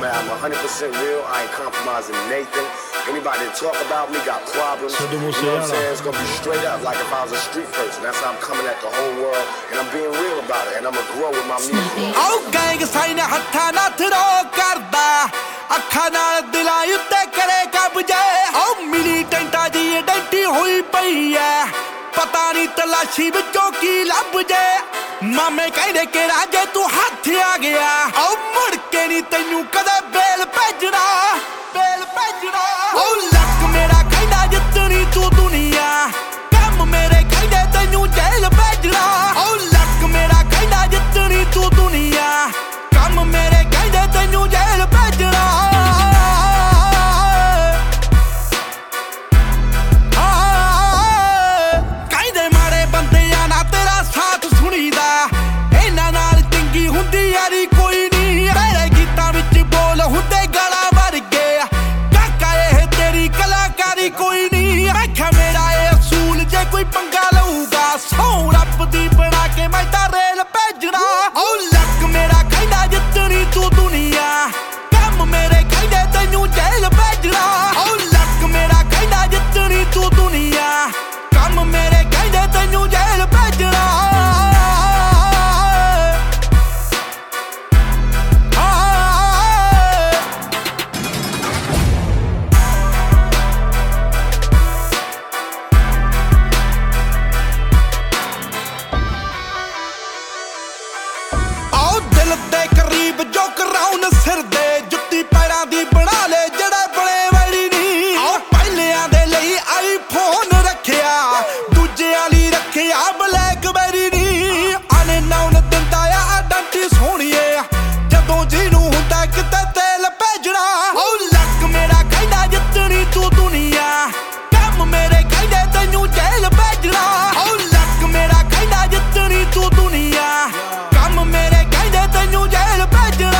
I'm 100% real. I ain't compromising Nathan. Anybody that talk about me got problems. You know what I'm saying? It's gonna be straight up, like if I was a street person. That's how I'm coming at the whole world, and I'm being real about it, and I'm gonna grow with my music. Oh, gang sign ਹੱਥਾਂ ਨਾਲ throw ਕਰਦਾ ਅੱਖਾਂ ਨਾਲ ਦਿਲਾਂ ਉੱਤੇ ਕਰੇ ਕਬਜ਼ੇ ਉਹ ਮਿਲੀਟੈਂਟਾਂ ਦੀ ਆਇਡੈਂਟੀ ਹੋਈ ਪਈ ਐ ਪਤਾ ਨਹੀਂ ਤਲਾਸ਼ੀ ਵਿੱਚੋਂ ਕੀ ਲੱਭ ਜੇ ਮਾਮੇ ਕਹਿੰਦੇ ਕਿ ਰਾਜੇ ਤੂੰ ਹੱਥ ਆ ਗਿਆ ਉਹ ਮੁੜ ਕੇ ਨਹੀਂ ਤੈਨੂੰ ਕਦੇ ਬੇਲ ਭੇਜਣਾ ਉਹ ਲੱਕ ਮੇਰਾ ਕਹਿੰਦਾ ਜਿੱਤਣੀ ਤੂੰ ਦੁਨੀਆ ਕੰਮ ਮੇਰੇ ਕਹਿੰਦੇ ਤੈਨੂੰ ਜੇਲ੍ਹ ਭੇਜਣਾ ਉਹ ਲੱਕ ਮੇਰਾ ਕਹਿੰਦਾ ਜਿੱਤਣੀ ਤੂੰ ਦੁਨੀਆ ਕੰਮ ਮੇਰੇ ਕਹਿੰਦੇ ਤੈਨੂੰ ਜੇਲ੍ਹ ਭੇਜਣਾ ਕਹਿੰਦੇ ਮਾੜੇ ਬੰਦਿਆਂ ਨਾਲ ਤੇਰਾ ਸਾਥ ਸੁਣੀਦਾ ਇਹਨਾਂ ਨਾਲ ਚੰਗੀ ਹੁੰਦੀ ਯਾਰੀ ਕੋਈ ਨਹੀਂ ਤੇਰੇ ਗੀਤਾਂ ਵਿੱਚ ਬੋਲ ਹੁੰਦੇ ਗਾਲਾਂ ਵਰਗੇ ਕਾਕਾ ਇਹ ਤੇਰੀ ਕਲਾਕਾਰੀ ਕੋਈ ਨਹੀਂ ਮੈਂ ਕਿਹਾ ਮੇਰਾ ਇਹ ਅਸੂਲ ਜੇ ਕੋਈ ਪੰਗਾ ਲਊਗਾ ਸੌ ਰੱਬ ਦੀ ਬਣਾ ਕੇ ਮੈਂ ਤਾਂ ਰੇਲ ਭੇਜਣਾ ਉਹ ਲੱਕ ਮੇਰਾ ਕਹਿੰਦਾ ਜਿੱਤਣੀ ਤੂੰ ਦੁਨੀਆ ਕੰਮ ਮੇਰੇ ਕਹਿੰਦੇ ਤੈਨੂੰ ਜੇਲ੍ਹ ਭੇਜਣਾ ਉਹ ਲੱਕ ਮੇਰਾ ਕਹਿੰਦਾ ਜਿੱਤਣੀ ਤੂੰ ਦੁਨੀਆ ਕੰਮ ਮੇਰੇ ਕਹਿੰਦੇ ਤੈਨੂੰ ਜੇਲ੍ਹ ਭੇਜਣਾ ਜੋ ਕਰਾਉਣ ਸਿਰ ਦੇ ਜੁੱਤੀ ਪੈਰਾਂ ਦੀ ਬਣਾ ਲੈ ਜਿਹੜੇ ਬਣੇ ਵੈੜੀ ਨਹੀਂ ਆ ਪਹਿਲਿਆਂ ਦੇ ਲਈ ਆਈਫੋਨ ਰੱਖਿਆ ਦੂਜਿਆਂ ਲਈ ਰੱਖਿਆ ਬਲੈਕਬੈਰੀ ਨਹੀਂ ਆਨੇ ਨਾਉਨ ਦਿੰਦਾ ਆ ਆਡੰਟੀ ਸੋਹਣੀਏ ਜਦੋਂ ਜਿਹਨੂੰ ਹੁੰਦਾ ਕਿਤੇ ਤੇਲ ਭੇਜਣਾ ਉਹ ਲੱਕ ਮੇਰਾ ਕਹਿੰਦਾ ਜਿੱਤਣੀ ਤੂੰ ਦੁਨੀਆ ਕੰਮ ਮੇਰੇ ਕਹਿੰਦੇ ਤੈਨੂੰ ਜੇਲ੍ਹ ਭੇਜਣਾ ਉਹ ਲੱਕ ਮੇਰਾ ਕਹਿੰਦਾ ਜਿੱਤਣੀ ਤੂੰ ਦੁਨੀਆ ਕੰਮ ਮੇਰੇ ਕਹਿੰਦੇ ਤੈਨੂੰ ਜੇਲ੍ਹ ਭੇਜਣਾ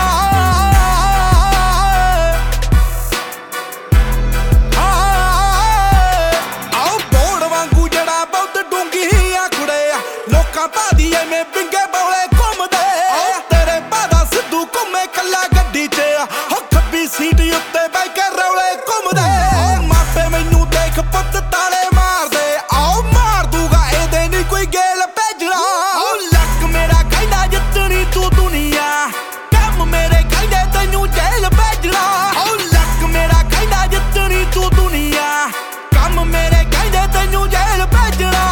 ਆਓ ਬੋੜ ਵਾਂਗੂ ਜਿਹੜਾ ਬਹੁਤ ਡੂੰਘੀਆਂ ਕੁੜੇ ਲੋਕਾਂ ਭਾਦੀ ਐਵੇਂ ਪਿੰਗੇ ਬੌਲੇ ਘੁੰਮਦੇ ਤੇਰੇ ਬਾਦਾ ਸਿੱਧੂ ਘੁੰਮੇ ਕੱਲਾ ਗੱਡੀ 'ਚ ਹੋ ਖੱਬੀ ਸੀਟ ਉੱਤੇ ਬਹਿ ਕੇ ਰੌਲੇ ਘੁੰਮਦੇ ਮਾਪੇ ਮੈਨੂੰ ਦੇਖ ਪੁੱਤ ਤਾਲੇ ਮਾਰਦੇ ਆਓ ਮਾਰ ਦੂਗਾ ਇਹਦੇ ਨਹੀਂ ਕੋਈ ਗੇਲ ਭੇਜਣਾ ਉਹ ਲੱਕ ਮੇਰਾ ਕਹਿੰਦਾ ਜਿੱਤਣੀ ਤੂੰ ਦੁਨੀਆ ਕੰਮ ਮੇਰੇ ਕਹਿੰਦੇ ਤੈਨੂੰ ਜੇਲ੍ਹ ਭੇਜਣਾ ਉਹ ਲੱਕ ਮੇਰਾ ਕਹਿੰਦਾ ਜਿੱਤਣੀ ਤੂੰ ਦੁਨੀਆ ਕੰਮ ਮੇਰੇ ਕਹਿੰਦੇ ਤੈਨੂੰ ਜੇਲ੍ਹ ਭੇਜਣਾ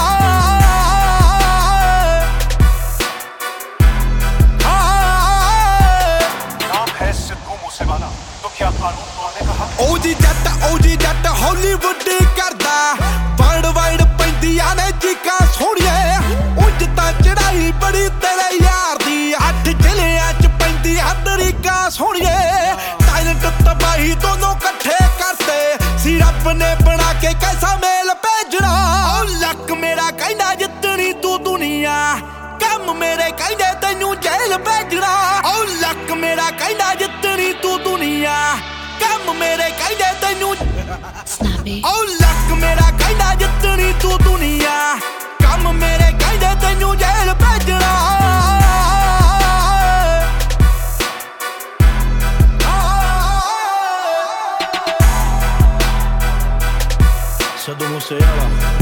ਉਹ ਜੀ ਜੱਟ ਹਾਲੀਵੁੱਡ ਕਰਦਾ ਵਰਲਡ ਵਾਈਡ ਪੈਂਦੀਆਂ ਨੇ ਚੀਕਾਂ ਸੋਹਣੀਏ ਉਂਝ ਤਾਂ ਚੜਾਈ ਬੜੀ ਤੇਰੇ ਯਾਰ ਦੀ 8 ਜ਼ਿਲ੍ਹਿਆਂ 'ਚ ਪੈਂਦੀ ਅਮਰੀਕਾ ਸੋਹਣੀਏ ਟੈਲੈਂਟ ਤਬਾਹੀ ਦੋਨੋਂ ਇਕੱਠੇ ਕਰਤੇ ਸੀ ਰੱਬ ਨੇ ਬਣਾ ਕੇ ਕੈਸਾ ਮੇਲ ਭੇਜਣਾ ਉਹ ਲੱਕ ਮੇਰਾ ਕਹਿੰਦਾ ਜਿੱਤਣੀ ਤੂੰ ਦੁਨੀਆ ਕੰਮ ਮੇਰੇ ਕਹਿੰਦੇ ਤੈਨੂੰ ਜੇਲ੍ਹ ਭੇਜਣਾ ਉਹ ਲੱਕ ਮੇਰਾ ਕਹਿੰਦਾ ਜਿੱਤਣੀ ਤੂੰ ਦੁਨੀਆ ਕੰਮ ਮੇਰੇ ਕਹਿੰਦੇ ਤੈਨੂੰ ਉਹ ਲੱਕ ਮੇਰਾ ਕਹਿੰਦਾ ਜਿੱਤਣੀ ਤੂੰ ਦੁਨੀਆ ਕੰਮ ਮੇਰੇ ਕਹਿੰਦੇ ਤੈਨੂੰ ਜੇਲ੍ਹ ਭੇਜਣਾ Saddam Hussein